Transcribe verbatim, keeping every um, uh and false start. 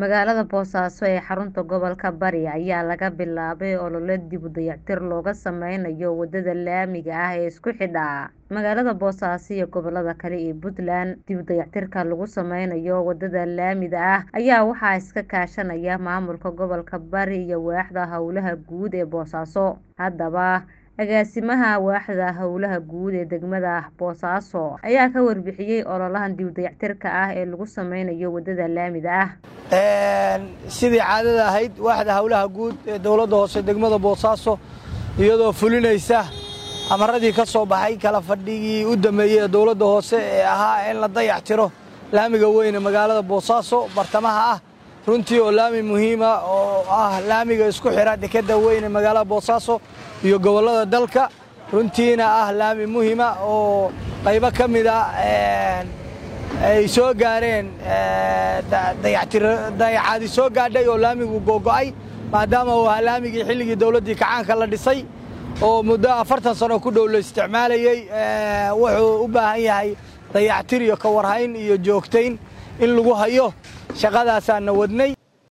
Magaalada Boosaaso ee xarunta gobolka Bari ayaa laga bilaabay olole dib u dayactir looga sameynayo wadada laamiga ah ee isku xidha magaalada Boosaaso iyo gobolada kale ee Puntland. Dib u dayactirka lagu sameynayo wadada laamiga ah ayaa waxaa iska kaashanaya maamulka gobolka Bari iyo waaxda howlaha guud ee Boosaaso. Haddaba agaasimaha waaxda howlaha guud ee degmada Boosaaso ayaa ka warbixiyay ololahan dib u dayactirka ah ee lagu sameynayo wadada laamiga ah. sidii caadada ahayd waaxda howlaha guud ee dawladda hoose degmada Boosaaso iyadoo fulinaysa amaradii ka soo baxay kala fadhigii u dhameeyay dawladda hoose ee ahaa in la dayactiro laamiga weyn ee magaalada Boosaaso bartamaha ah runtii oo laami muhiim ah oo ah laamiga isku xira dekedda weyn ee magaalada Boosaaso iyo gobolada dalka runtiina ah laami muhiim ah oo qaybo kamid ah ay soo gaareen dayactir dayacadi soo gaadhay oo laamigu go'go'ay maadaama uu laamigii xilligii dawladda kacaanka la dhisay oo muddo afartan sano ku dhow la isticmaalayay wuxuu u baahan yahay dayactir iyo ka warhayn iyo joogtayn in lagu hayo shaqadaas aan wadnay.